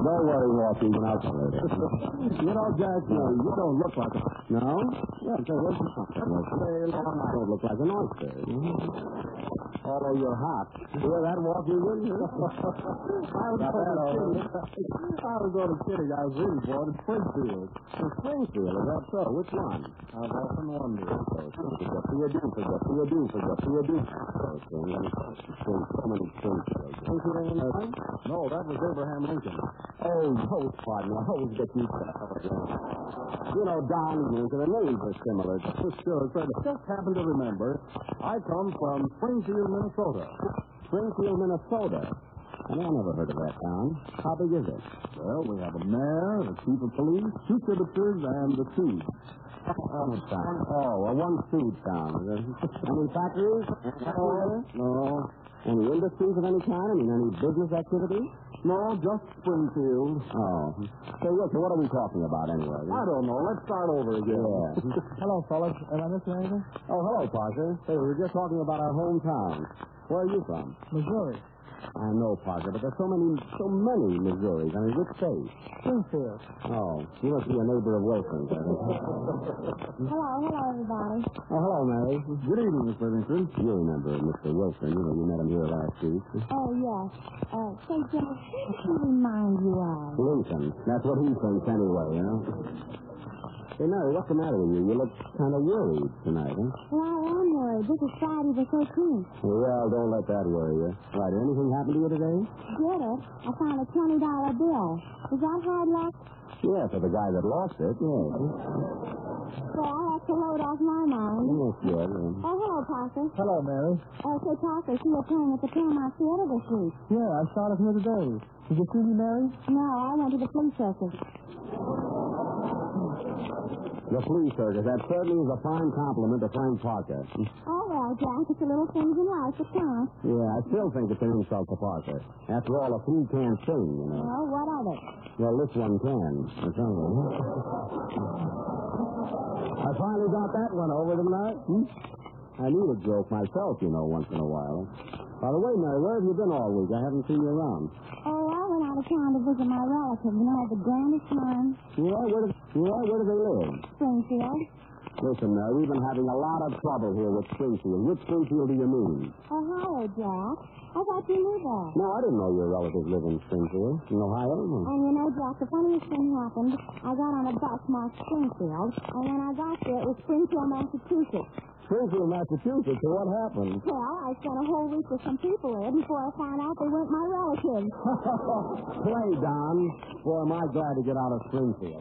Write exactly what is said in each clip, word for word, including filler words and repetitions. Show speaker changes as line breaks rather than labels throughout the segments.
Don't worry, Walkie. I'll tell her.
You know, Jack, you, you don't look like a...
No?
Yeah, so where's the fun?
I don't look like an oyster. Although you're hot. Hear that, Walkie?
I was going to kidding. I was going to kidding. I was really born in Springfield.
In Springfield, is that so? Which one?
I've often wondered.
Forget for your do, forget for your do, forget for your do. So many Springfield.
No, that was Abraham Lincoln.
Oh, those pardon. I always get you You know, Don Lincoln, the names are similar.
Sure, so I just happen to remember I come from Springfield, Minnesota.
Springfield, Minnesota. And I never heard of that town. How big is it?
Well, we have a mayor, a chief of police, two tributaries, and the two.
Oh, town. Oh, a one-food town. Any factories?
No. No.
Any industries of any kind? I mean, any business activity?
No, just Springfield.
Oh. So, look, so what are we talking about anyway?
I don't know. Let's start over again.
Yeah.
Hello, fellas. Am I missing anything?
Oh, hello, Parker. Hey, we were just talking about our hometown. Where are you from?
Missouri.
I know, Parker, but there's so many, so many Missouris. I mean, which state?
Springfield.
Oh, you must be a neighbor of Wilson's.
Hello, hello, everybody.
Oh, hello, Mary.
Good evening, Miss Livingston.
You remember Mister Wilson. You know, you met him here last week.
Oh, yes. Uh, say, Jack, who does he remind you of?
Lincoln. That's what he thinks anyway, you know. Hey, Mary, what's the matter with you? You look kind of worried tonight, huh?
Well, I am worried. This is Friday the thirteenth.
Well, don't let that worry you. Right, did anything happen to you today?
Did it? I found a twenty dollar bill. Is that hard luck?
Yeah, for the guy that lost it, yeah.
Well, I have to load off my mind.
Yes, good.
Oh, hello, Parker.
Hello, Mary.
Oh, say, Parker, see you're playing at the Paramount Theater this week.
Yeah, I started here today. Did you see me, Mary?
No, I went to the police circus.
The flea circus. That certainly is a fine compliment to Frank Parker.
Oh, well, Jack, it's the little things in life that count.
Yeah, I still think it's an insult to Parker. After all, a flea can't sing, you know.
Oh, what of it?
Well, this one can. That's all. I finally got that one over tonight. Hmm? I need a joke myself, you know, once in a while. By the way, Mary, where have you been all week? I haven't seen you around.
Oh, I went out of town to visit my relatives, and I had the grandest time.
Yeah, where do, yeah, where do they live?
Springfield.
Listen, Mary, we've been having a lot of trouble here with Springfield. Which Springfield do you mean?
Ohio, Jack. I thought you knew that.
No, I didn't know your relatives live in Springfield. In Ohio?
And you know, Jack, the funniest thing happened. I got on a bus marked Springfield, and when I got there, it was Springfield, Massachusetts.
Springfield, Massachusetts, so what happened?
Well, I spent a whole week with some people there before I found out they weren't my relatives.
Play, Don. Boy, am I glad to get out of Springfield.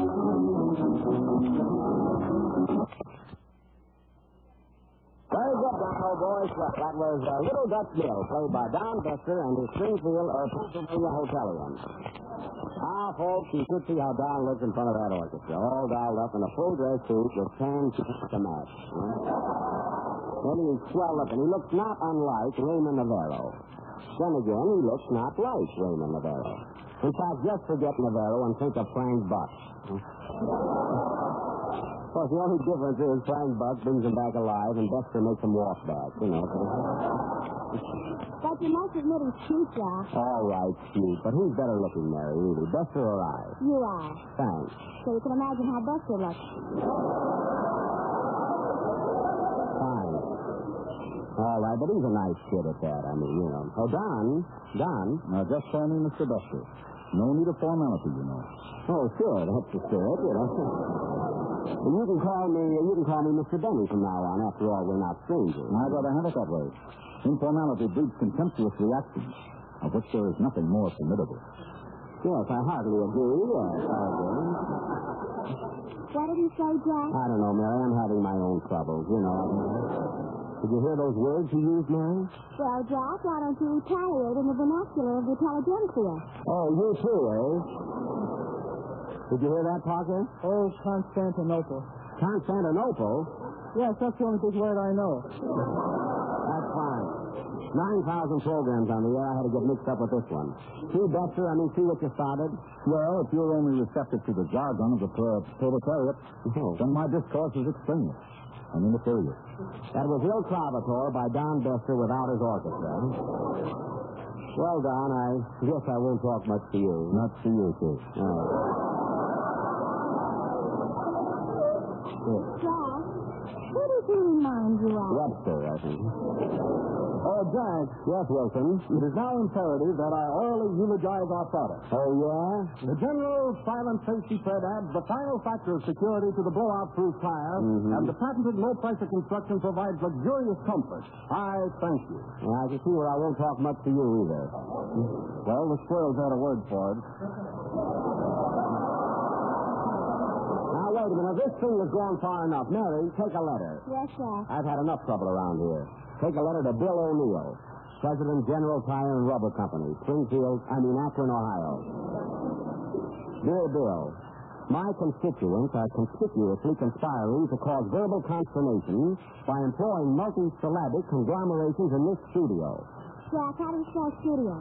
Very good, Don, old boy. That was uh, Little Dutch Bill, played by Don Bester and his Springfield or Pennsylvania Hotelian. Ah, folks, you should see how Don looks in front of that orchestra, all dolled up in a full dress suit with tan cheeks to match. Then he's swelled up, and he looks not unlike Raymond Navarro. Then again, he looks not like Raymond Navarro. In fact, just forget Navarro and think of Frank Buck. Of course, the only difference is Frank Buck brings him back alive, and Bester makes him walk back, you know.
But you must admit he's cute, Jack.
All right, cute. But who's better looking, Mary, really, Bester or I?
You are.
Thanks.
So you can imagine how Bester looks.
Fine. All right, but he's a nice kid at that, I mean, you know. Oh, Don, Don.
Now, just call me Mister Bester. No need of formality, you know.
Oh, sure, that's the spirit, you know. You can call me, you can call me Mister Benny from now on. After all, we're not strangers.
I'd rather have it that way. Informality breeds contemptuous reactions, of which there is nothing more formidable.
Yes, I hardly agree. Yes, I agree.
What did he say, Jack?
I don't know, Mary. I'm having my own troubles, you know. Did you hear those words he used, Mary?
Well, Jack, why don't you retaliate in the vernacular of the intelligentsia?
Oh, you too, eh? Did you hear that, Parker?
Oh, Constantinople.
Constantinople?
Yes, that's the only big word I know.
That's fine. nine thousand programs on the air. I had to get mixed up with this one. See, Bester, I mean, see what you started?
Well, if you're only receptive to the jargon of the pro- proletariat,
oh.
then my discourse is extraneous and immaterial.
That was Il Trovatore by Don Bester without his orchestra. Well, Don, I guess I won't talk much to you.
Not to you, too.
Oh.
Jack, who does he remind you of?
Webster, I think.
Oh, Jack.
Yes, Wilson.
It is now imperative that I orally eulogize our product.
Oh, yeah?
The General Silent Safety Tread adds the final factor of security to the blowout-proof tire,
Mm-hmm.
and the patented low-pressure construction provides luxurious comfort. I thank you.
Well, I can see where I won't talk much to you either.
Well, the squirrels had a word for it.
Now, wait a minute. This thing has gone far enough. Mary, take a letter.
Yes, Jack.
I've had enough trouble around here. Take a letter to Bill O'Neill, President, General Tire and Rubber Company, Springfield, I mean Akron, Ohio. Dear Bill, my constituents are conspicuously conspiring to cause verbal consternation by employing multisyllabic conglomerations in this studio.
Jack, how do you spell studio?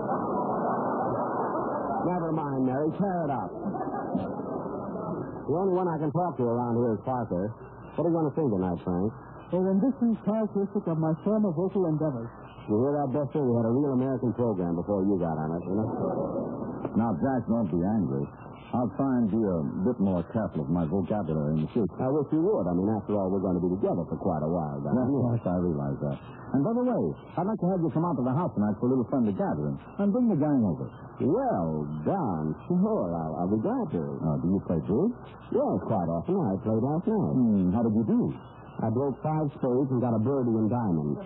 Never mind, Mary. Tear it up. The only one I can talk to around here is Parker. What are you going to sing tonight, Frank?
A rendition characteristic of my former vocal endeavors.
You hear that, Buster? We had a real American program before you got on it, you know?
Now, Jack, don't be angry. I'll try and be a bit more careful of my vocabulary in the future.
I wish you would. I mean, after all, we're going to be together for quite a while, Don.
Yes, yes, I realize that. And by the way, I'd like to have you come out to the house tonight for a little friendly gathering. And bring the gang over.
Well, Don, sure, I'll, I'll be glad to.
Uh, do you play bridge?
Yes, quite often. I played last night.
Hmm, how did you do?
I broke five spades and got a birdie and diamonds.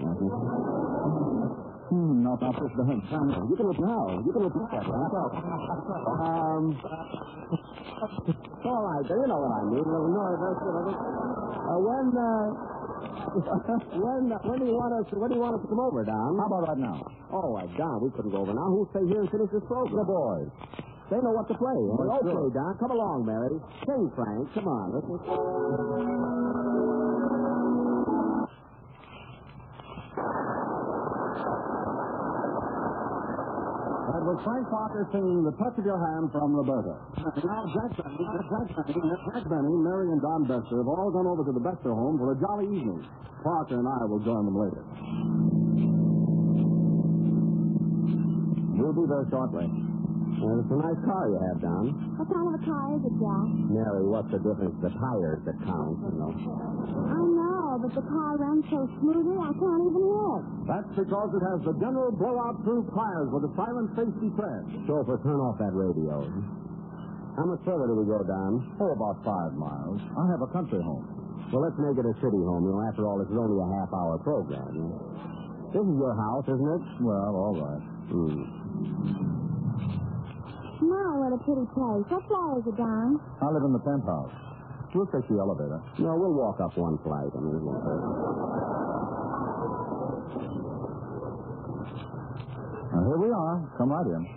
Hmm, now, now, push the head.
You can look now. You can look that way. Um, all right, you know what I mean. A little nervous, you know. Uh, when, uh, when, uh, when do you want us? When do you want us to come over, Don?
How about right now?
Oh, uh, Don, we couldn't go over now. Who'll stay here and finish this program?
The boys.
They know what to play.
Well,
okay,
sure.
Don, come along, Mary. Sing, Frank. Come on. Let's, let's...
That was Frank Parker singing The Touch of Your Hand from Roberta. Now, Jack Benny, Jack Benny, Jack Benny, Mary, and Don Bester have all gone over to the Bester home for a jolly evening. Parker and I will join them later.
We'll be there shortly. Well, it's a nice car you have, Don.
What kind of a car is it, Jack?
Mary, what's the difference? The tires that count, you know.
I know, but the car runs so smoothly I can't even hear it.
That's because it has the General blowout-proof tires with a silent safety tread.
Chauffeur, turn off that radio. How much further do we go, Don?
Oh, about five miles. I have a country home.
Well, let's make it a city home. You know, after all, this is only a half-hour program. You know? This is your house, isn't it?
Well, all right.
Hmm.
My, what a pretty place. What floor is it, Don?
I live in the penthouse. We'll take the elevator.
No, we'll walk up one flight. I mean, it won't hurt.
Now, here we are. Come right in.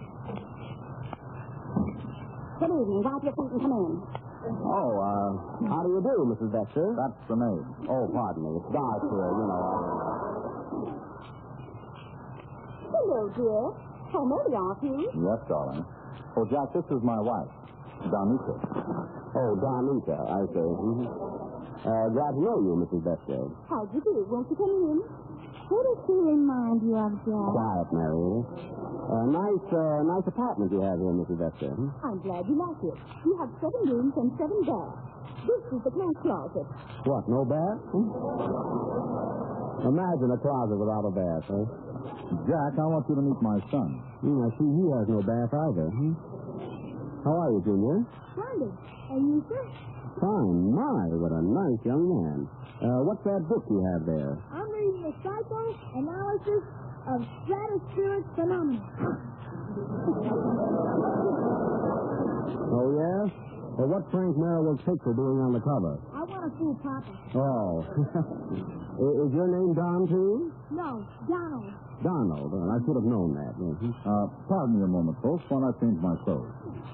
Good evening. Wipe your feet and come in.
Oh, uh, how do you do, Missus Dexter?
That's the maid.
Oh, pardon me. It's dark here, you know.
Hello, dear. Oh, maybe aren't you?
Yes, darling. Oh, Jack, this is my wife, Donita.
Oh, Donita, I see. Mm-hmm. Uh, glad to know you, Missus Dexter.
How do you do? Won't you come in? Who does she remind you of, Jack?
Quiet, Mary. Uh, nice, uh, nice apartment you have here, Missus Dexter.
I'm glad you like it. You have seven rooms and seven baths. This is the clothes closet.
What, no bath? Hmm? Imagine a closet without a bath, eh?
Jack, I want you to meet my son.
Hmm, I see he has no bath either. Hmm? How are you, Junior?
Splendid. And you, sir?
Fine. My, what a nice young man. Uh, what's that book you have there?
I'm reading the psychoanalysis of stratospheric phenomena.
Oh, yes? Well, what's Frank Merrill's picture doing on the cover?
I want to fool Papa.
Oh. Is your name Don, too?
No, Donald.
Donald. Well, I should have known that. Mm-hmm.
Uh, pardon me a moment, folks, while I change my clothes.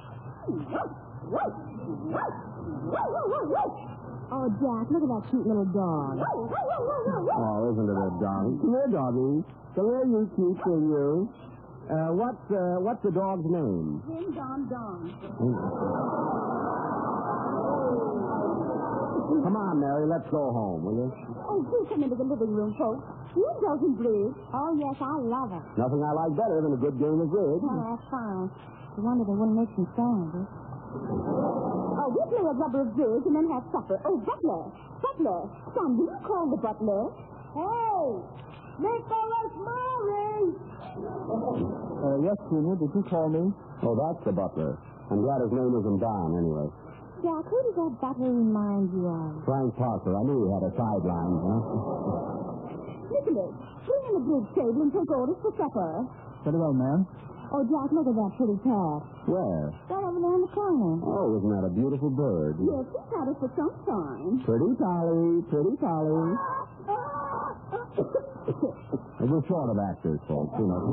Oh, Jack, look at that cute little dog.
Oh, isn't it a dog? Come here, doggy. Come here, you cute thing, you. Uh, what's, uh, what's the dog's name?
Jim Don Don.
Come on, Mary, let's go home, will you?
Oh, do come into the living room, folks. You indulgent bridge. Oh, yes, I love it.
Nothing I like better than a good game of bridge.
Oh, that's fine. I wonder they wouldn't make some sound, eh? Oh, we play a rubber of bridge and then have supper. Oh, Butler. Butler. Son, will you call the butler? Hey! Nicholas Murray!
Uh, yes, Junior, did you call me?
Oh, that's the butler. I'm glad his name isn't Don, anyway.
Jack, who does that butler remind you of?
Frank Parker. I knew he had a sideline, huh?
Nicholas, bring in the bridge table and take orders for supper.
Very well, ma'am.
Oh, Jack, look at that pretty cat.
Where?
Right over there in the corner.
Oh, isn't that a beautiful bird?
Yes, he got it for some time.
Pretty Polly, pretty Polly. We're short of actors, folks, you know.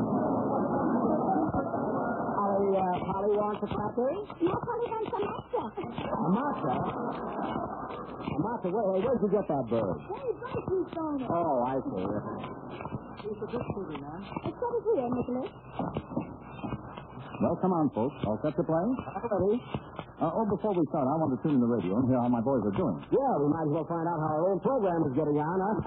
Polly, uh, Polly wants a cracker?
No, Polly wants some matcha.
A matcha? A matcha? Where, where'd you get that bird?
Hey, don't you phone it.
Oh, I see.
Piece of this movie, ma'am.
It's set it here, Nicholas.
Well, come on, folks. All set to play?
Ready?
Uh, oh, before we start, I want to tune in the radio and hear how my boys are doing.
Yeah, we might as well find out how our old program is getting on, huh?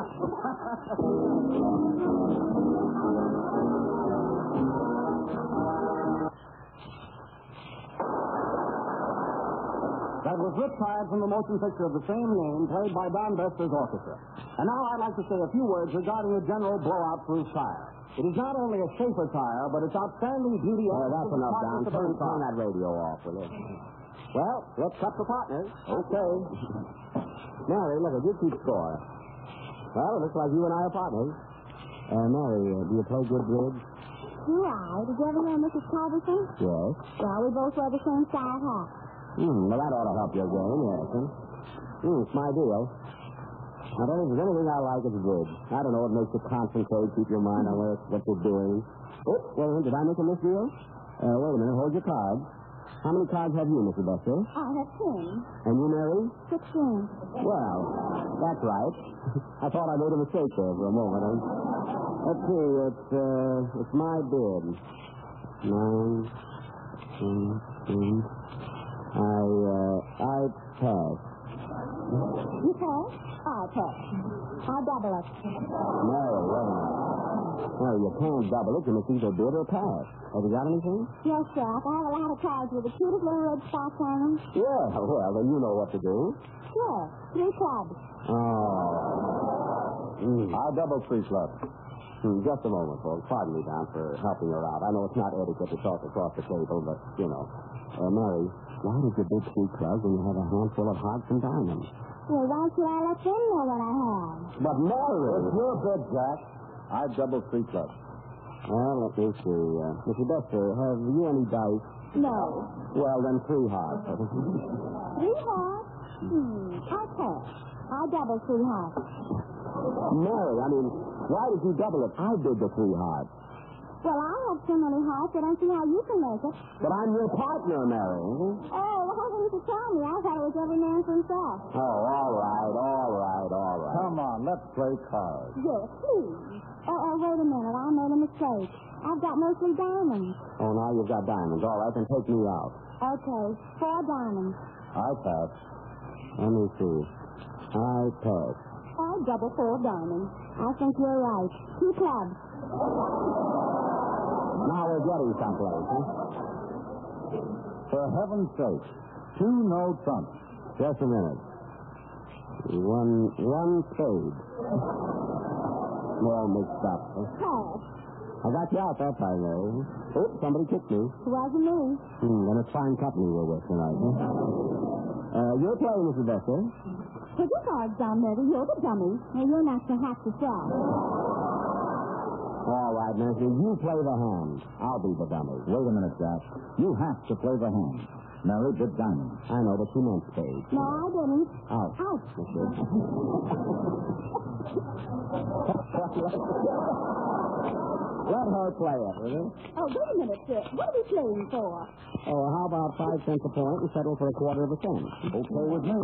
That was Riptide from the motion picture of the same name, played by Don Bester's orchestra. And now I'd like to say a few words regarding the General Blowout-Proof tire. It is not only a safer tire, but its outstanding beauty...
Oh, that's enough, Don. Turn, turn that radio off, will you? Well, let's cut for partners. Okay. Mary, look, you keep score. Well, it looks like you and I are partners. Uh, Mary, uh, do you play good bridge?
Do I? Did you ever hear Missus Culberson?
Yes.
Well, we both wear the same style hat.
Hmm, well, that ought to help your game, yes. Huh? Hmm, it's my deal. I don't think there's anything I like as bridge. I don't know, it makes you concentrate, keep your mind on where, what you're doing. Oh, wait a minute, did I make a misdeal? Uh, wait a minute, hold your cards. How many cards have you, Mister Buster?
I have ten.
And you, Mary?
Sixteen.
Well, that's right. I thought I made a mistake there for a moment. Huh? Let's see, it's, uh, it's my bid. Nine, ten, ten. I, uh, I pass.
You pass? I pass. I double it.
No, wait a minute. No, you can't double it. You must either bid or pass. Have you got anything?
Yes, Jack. I have a lot of cards with the cutest little red spots on them.
Yeah, well, then you know what to do.
Sure. Three clubs.
Oh. Mm.
I double three clubs.
Hmm, just a moment, folks. Pardon me, Don, for helping her out. I know it's not etiquette to talk across the table, but, you know. Uh, Mary, why did you bid three clubs when you have a handful of hearts and diamonds?
Well, why should I let them know what I have?
But, Mary!
It's your bid, Jack. I double three clubs.
Well, let me see. Uh, Mister Buster, have you any dice?
No.
Well, then three hearts.
Three hearts? Hmm. I pass. I double three hearts.
Mary, I mean, why did you double it? I did the three hearts.
Well, I have so many hearts, I don't see how you can make it.
But I'm your partner, Mary.
Oh, why didn't you tell me? I thought it was every man for himself.
Oh, all right, all right, all right.
Come on, let's play cards.
Yes, please. Oh, oh, wait a minute. I made a mistake. I've got mostly diamonds.
Oh, now you've got diamonds. All right, then take me out.
Okay, four diamonds.
I pass.
Let me see. I pass.
I double four diamonds. I think you're right. Two clubs.
Now we're getting someplace, huh?
For heaven's sake, two no trumps.
Just a minute. One, one spade. All mixed up. Huh?
Pass.
I got you out that time, Mary. Oh, somebody kicked me.
It wasn't me.
Hmm, then it's fine company we're with tonight, huh? Uh, you're playing, Mister Buster.
Put your cards down, Mary. You're the dummy. Now, you're not so half to try.
All right, Nancy, you play the hand. I'll be the dummy.
Wait a minute, Jack. You have to play the hand. Mary did diamond.
I know, but you meant spade.
No, I didn't.
Out.
Out.
Let her play it, will you?
Oh, wait a minute, sir. What are we playing for?
Oh, how about five cents a point and settle for a quarter of a cent?
Okay with me.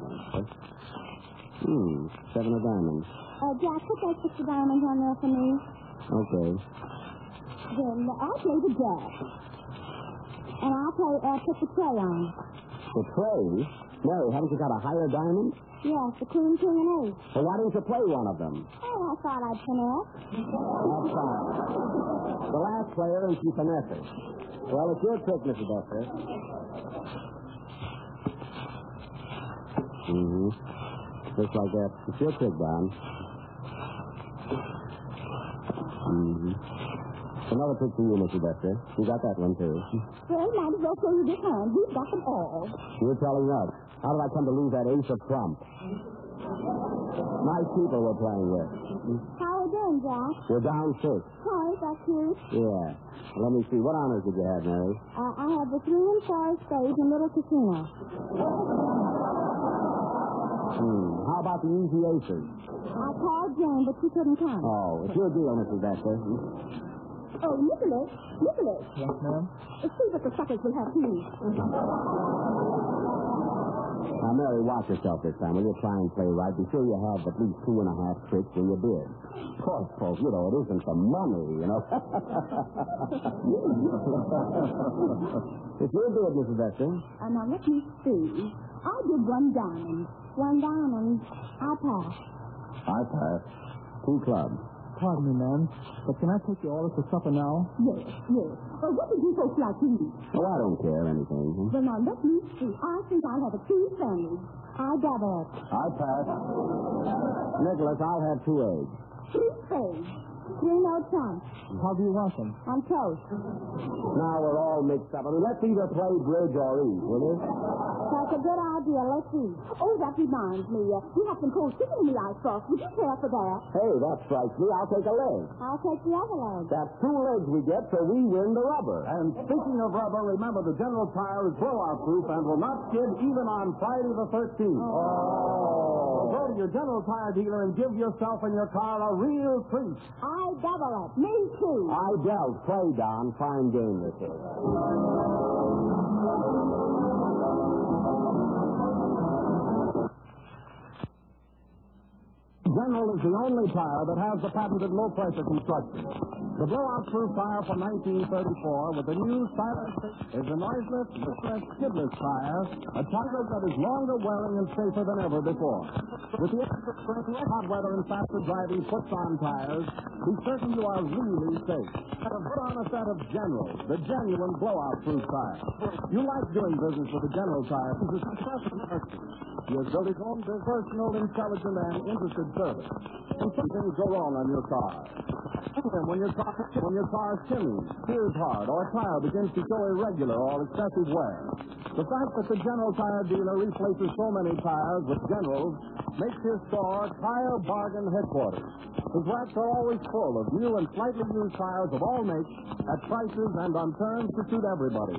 Hmm, seven of diamonds.
Uh, Jack, put those six of diamonds on there for me.
Okay.
Then I'll play the jack. And I'll play, uh, put the tray on.
The tray? Mary, haven't you got a higher diamond?
Yes, the queen, king, and ace.
Well, why didn't you play one of them?
Oh, I thought I'd finesse.
That's fine. The last player, and she finesses. Well, it's your trick, Missus Dexter. Mm-hmm. Just like that. It's your trick, Don. Mm-hmm. Another trick for you, Missus Dexter. You got that one, too.
Well, might as well show you this hand. We've got them all.
You're telling us. How did I come to lose that ace of trump? Nice people we're playing with.
How are we doing, Jack?
We're down six.
Oh, is that cute?
Yeah. Let me see. What honors did you have, Mary?
Uh, I have the three and four spades and little casino.
Hmm. How about the easy aces?
I called Jane, but she couldn't come.
Oh, it's your deal, Missus Dexter.
Oh, Nicholas, Nicholas.
Yes, ma'am?
Let's see what the suckers will have to eat.
Now, Mary, watch yourself this time. Will you try and play right? Be sure you have at least two and a half tricks where you bid. Of course, folks, you know, it isn't for money, you know. It's your bid, Missus Dexter.
Uh, now, let me see. I did one diamond. One diamond. I passed.
I pass. Two clubs.
Pardon me, ma'am, but can I take your order for supper now?
Yes, yes. Well, what did you folks like to eat?
Oh, I don't care anything. Hmm?
Well, now, let me see. I think I'll have a cheese sandwich. I double it.
I pass. Nicholas, I'll have two eggs.
Three spades. Three no trumps.
How do you want them?
On toast.
Now we're all mixed up. I mean, let's either play bridge or eat, will you?
That's a good idea. Let's see. Oh, that reminds me. Uh, we have some cold chicken in the icebox. Would you care for that?
Hey, that strikes me. I'll take a leg.
I'll take the other leg.
That's two legs we get, so we win the rubber.
And speaking of rubber, remember the General Tire is blowout proof and will not skid even on Friday the thirteenth.
Oh.
So go to your General Tire dealer and give yourself and your car a real treat.
I double it. Me too.
I dealt. Play, Don. Fine game this is.
General is the only tire that has the patented low-pressure construction. The blowout-proof tire from nineteen thirty-four with the new silent is a noiseless, distress, skidless tire, a tire that is longer wearing and safer than ever before. With the extra strength, hot weather, and faster driving puts-on tires, be certain you are really safe. And put on a set of General, the genuine blowout-proof tire. You like doing business with the General tire because it's successful. He has built his own personal, intelligent, and interested service. And some things go wrong on your car. And when your car, when your car skims, steers hard, or a tire begins to show irregular or excessive wear. The fact that the General Tire dealer replaces so many tires with Generals makes his store Tire Bargain Headquarters. His racks are always full of new and slightly used tires of all makes at prices and on terms to suit everybody.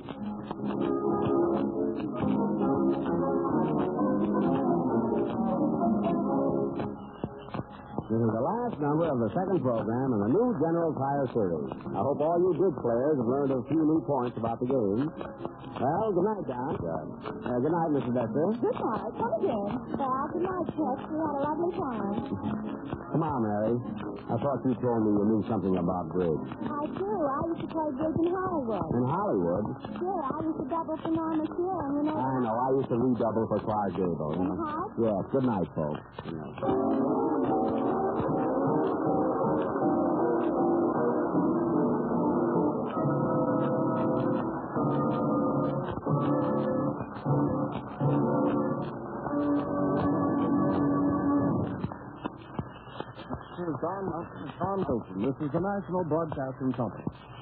This is the last number of the second program in the new General Tire series. I hope all you bridge players have learned a few new points about the game. Well, good night, Don. Good. Uh, good night, Missus Dexter.
Good night. Come again. Well, good night, Tex. We had a lovely time.
Come on, Mary. I thought you told me you knew something about bridge.
I do. I used to play bridge in Hollywood.
In Hollywood?
Sure, I used to double for Norma Shear, and you know...
I know. I used to redouble for Clark Gable. You know?
Uh-huh.
Yes. Good night, folks. Good night.
This is Don, Don Wilson. This is the National Broadcasting Company.